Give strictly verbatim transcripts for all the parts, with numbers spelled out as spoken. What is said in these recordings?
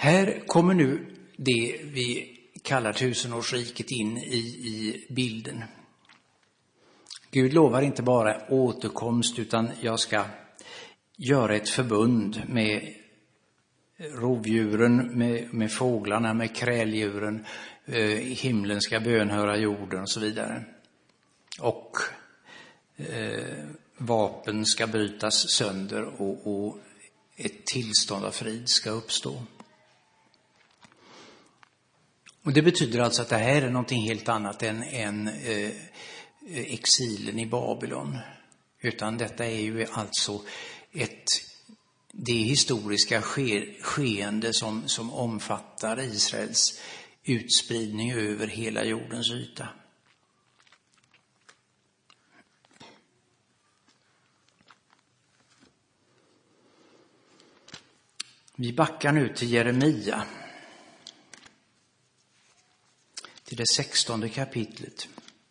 Här kommer nu det vi kallar tusenårsriket in i, i bilden. Gud lovar inte bara återkomst, utan jag ska göra ett förbund med rovdjuren, med, med fåglarna, med kräldjuren. Eh, himlen ska bönhöra jorden och så vidare. Och eh, vapen ska brytas sönder och, och ett tillstånd av frid ska uppstå. Och det betyder alltså att det här är någonting helt annat än, än eh, exilen i Babylon. Utan detta är ju alltså ett, det historiska ske, skeende som, som omfattar Israels utspridning över hela jordens yta. Vi backar nu till Jeremia. Till det sextonde kapitlet.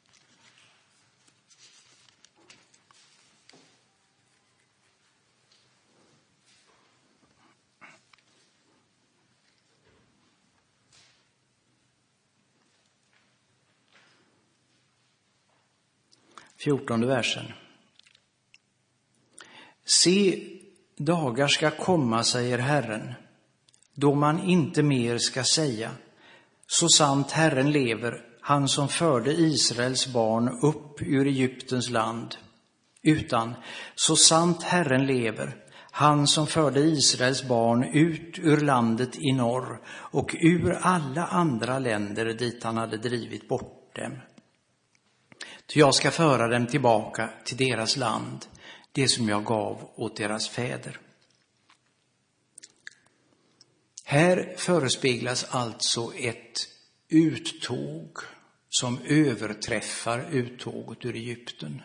Fjortonde versen. Se, dagar ska komma, säger Herren, då man inte mer ska säga: så sant Herren lever, han som förde Israels barn upp ur Egyptens land. Utan, så sant Herren lever, han som förde Israels barn ut ur landet i norr och ur alla andra länder dit han hade drivit bort dem. Ty jag ska föra dem tillbaka till deras land, det som jag gav åt deras fäder. Här förespeglas alltså ett uttåg som överträffar uttåget ur Egypten.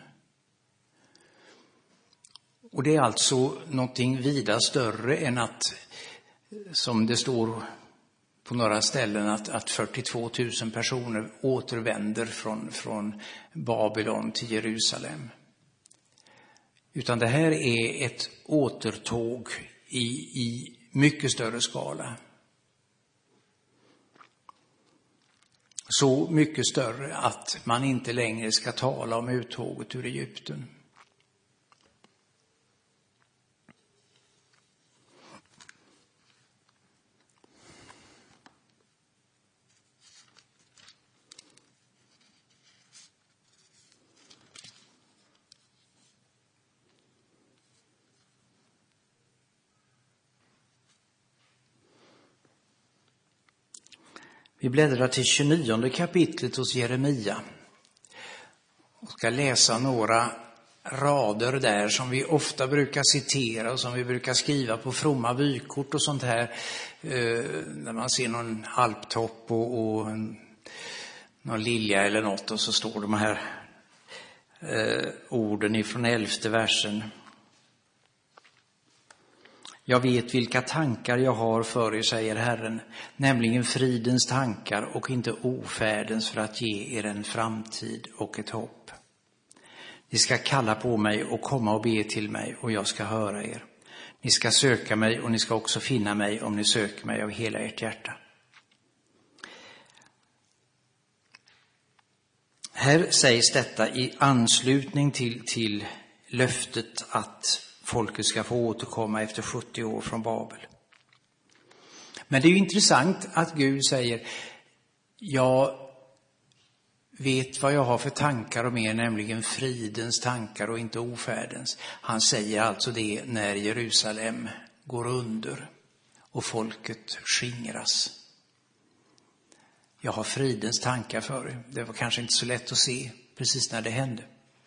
Och det är alltså någonting vida större än att, som det står på några ställen, att, att fyrtiotvå tusen personer återvänder från, från Babylon till Jerusalem. Utan det här är ett återtåg i, i mycket större skala. Så mycket större att man inte längre ska tala om uttåget ur Egypten. Vi bläddrar till tjugonionde kapitlet hos Jeremia och ska läsa några rader där som vi ofta brukar citera och som vi brukar skriva på fromma vykort och sånt här. Eh, när man ser någon alptopp och, och en, någon lilja eller något, och så står de här eh, orden ifrån elfte versen. Jag vet vilka tankar jag har för er, säger Herren, nämligen fridens tankar och inte ofärdens, för att ge er en framtid och ett hopp. Ni ska kalla på mig och komma och be till mig, och jag ska höra er. Ni ska söka mig, och ni ska också finna mig om ni söker mig av hela ert hjärta. Här sägs detta i anslutning till, till löftet att folket ska få återkomma efter sjuttio år från Babel. Men det är ju intressant att Gud säger: jag vet vad jag har för tankar om er, nämligen fridens tankar och inte ofärdens. Han säger alltså det när Jerusalem går under och folket skingras. Jag har fridens tankar för er. Det var kanske inte så lätt att se precis när det hände.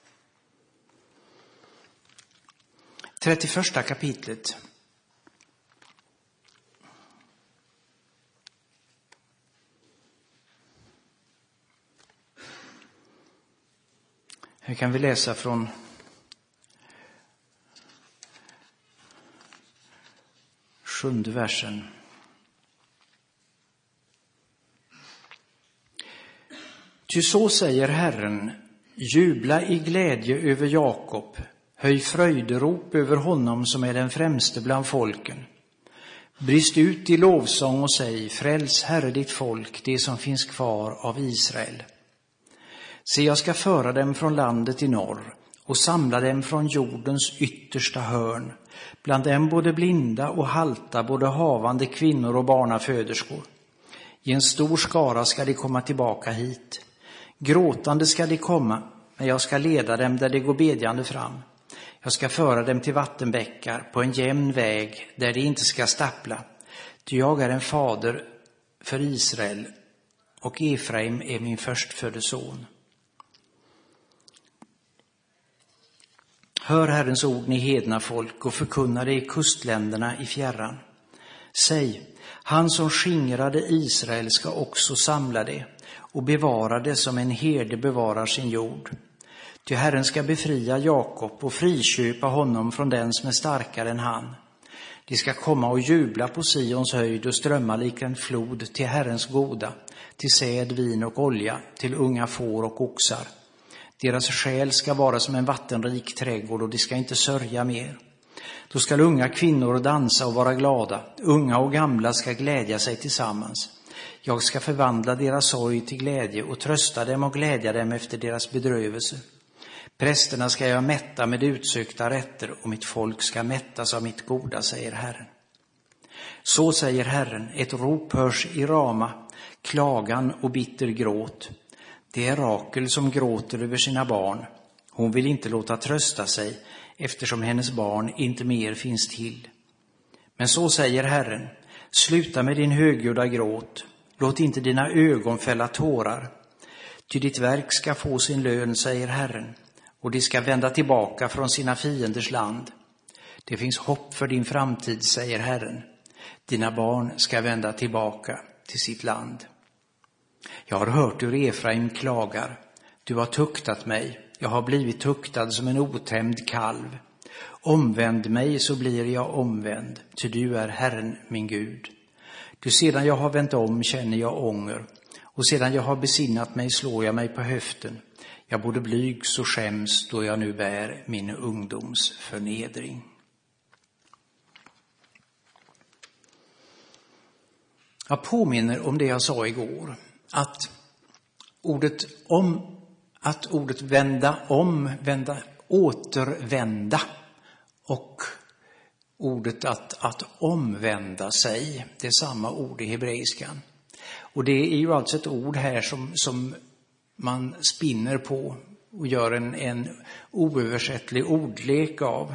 trettioförsta kapitlet. Här kan vi läsa från sjunde versen. Ty så säger Herren: jubla i glädje över Jakob. Höj fröjderop över honom som är den främste bland folken. Brist ut i lovsång och säg, fräls Herre ditt folk, det som finns kvar av Israel. Se, jag ska föra dem från landet i norr och samla dem från jordens yttersta hörn. Bland dem både blinda och halta, både havande kvinnor och barnaföderskor. I en stor skara ska de komma tillbaka hit. Gråtande ska de komma, men jag ska leda dem där de går bedjande fram. Jag ska föra dem till vattenbäckar på en jämn väg där de inte ska stappla. Ty jag är en fader för Israel och Efraim är min förstfödde son. Hör Herrens ord, ni hedna folk, och förkunna det i kustländerna i fjärran. Säg, han som skingrade Israel ska också samla det och bevara det som en herde bevarar sin jord. Ty Herren ska befria Jakob och friköpa honom från den som är starkare än han. De ska komma och jubla på Sions höjd och strömma lik en flod till Herrens goda, till säd, vin och olja, till unga får och oxar. Deras själ ska vara som en vattenrik trädgård och de ska inte sörja mer. Då ska unga kvinnor dansa och vara glada. Unga och gamla ska glädja sig tillsammans. Jag ska förvandla deras sorg till glädje och trösta dem och glädja dem efter deras bedrövelse. Prästerna ska jag mätta med utsökta rätter och mitt folk ska mättas av mitt goda, säger Herren. Så säger Herren, ett rop hörs i Rama, klagan och bitter gråt. Det är Rakel som gråter över sina barn. Hon vill inte låta trösta sig eftersom hennes barn inte mer finns till. Men så säger Herren, sluta med din högljudda gråt. Låt inte dina ögon fälla tårar. Ty ditt verk ska få sin lön, säger Herren, och de ska vända tillbaka från sina fienders land. Det finns hopp för din framtid, säger Herren. Dina barn ska vända tillbaka till sitt land. Jag har hört hur Efraim klagar. Du har tuktat mig. Jag har blivit tuktad som en otämjd kalv. Omvänd mig så blir jag omvänd, ty du är Herren min Gud. Du, sedan jag har vänt om känner jag ånger, och sedan jag har besinnat mig slår jag mig på höften. Jag både blygs och skäms då jag nu bär min ungdoms förnedring. Jag påminner om det jag sa igår, att ordet om, att ordet vända om, vända, återvända och ordet att, att omvända sig, det är samma ord i hebreiskan. Och det är ju alltså ett ord här som, som man spinner på och gör en, en oöversättlig ordlek av.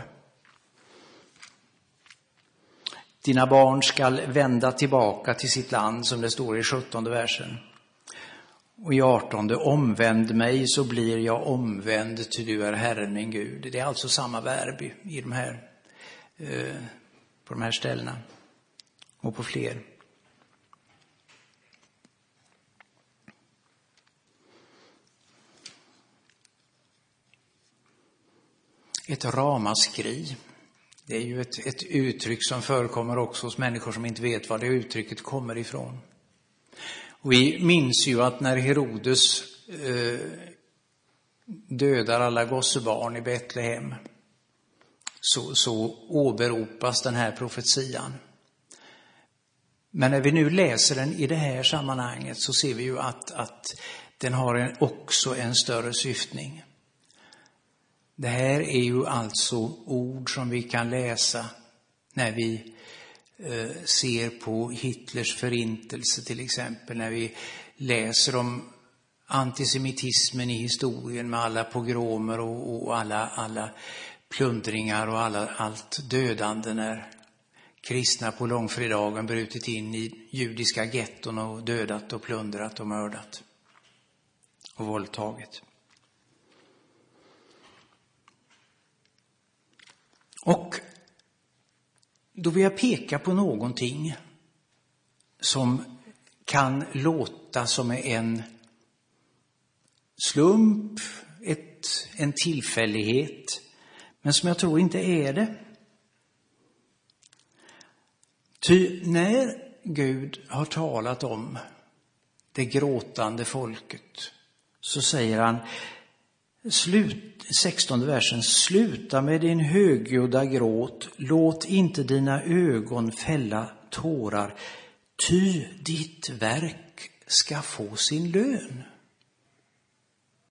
Dina barn skall vända tillbaka till sitt land, som det står i sjuttonde versen. Och i artonde, omvänd mig så blir jag omvänd, ty du är Herren min Gud. Det är alltså samma verb i de här, eh, på de här ställena och på fler. Ett ramaskri. Det är ju ett, ett uttryck som förekommer också hos människor som inte vet var det uttrycket kommer ifrån. Och vi minns ju att när Herodes eh, dödar alla gossebarn i Betlehem så, så åberopas den här profetian. Men när vi nu läser den i det här sammanhanget så ser vi ju att, att den har en, också en större syftning. Det här är ju alltså ord som vi kan läsa när vi eh, ser på Hitlers förintelse till exempel. När vi läser om antisemitismen i historien med alla pogromer och, och alla, alla plundringar och alla, allt dödande när kristna på långfredagen brutit in i judiska getton och dödat och plundrat och mördat och våldtagit. Och då vill jag peka på någonting som kan låta som en slump, ett, en tillfällighet, men som jag tror inte är det. Ty när Gud har talat om det gråtande folket så säger han, Slut, sextonde versen. Sluta med din högljudda gråt. Låt inte dina ögon fälla tårar. Ty ditt verk ska få sin lön.